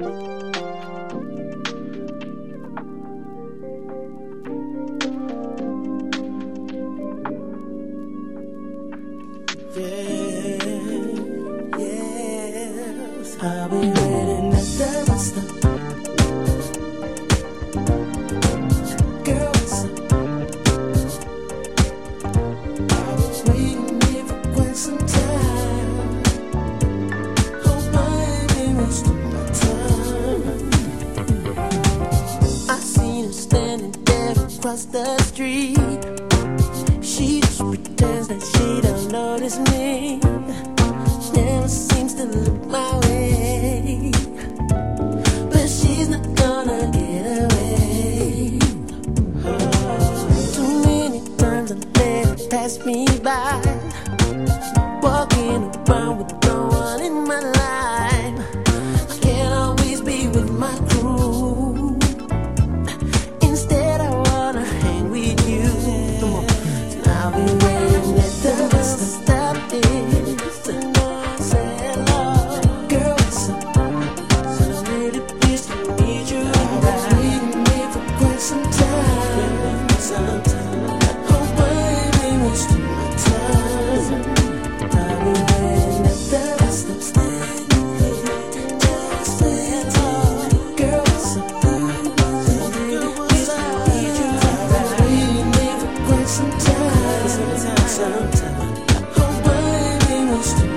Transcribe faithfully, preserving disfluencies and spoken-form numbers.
I'll be waiting at the bus stop. Girl, what's up? I've been waiting here for quite some time. Hope I ain't wasting my time. I seen her standing there across the street. She just pretends that she don't notice me. Never seems to look my way, but she's not gonna get away. Too many times I let it pass me by, walking around with no one in my life. I can't always be with my crew. Instead I wanna hang with you. Come on. So I'll be waiting at the bus stop. Sometimes, sometimes, oh baby, what's the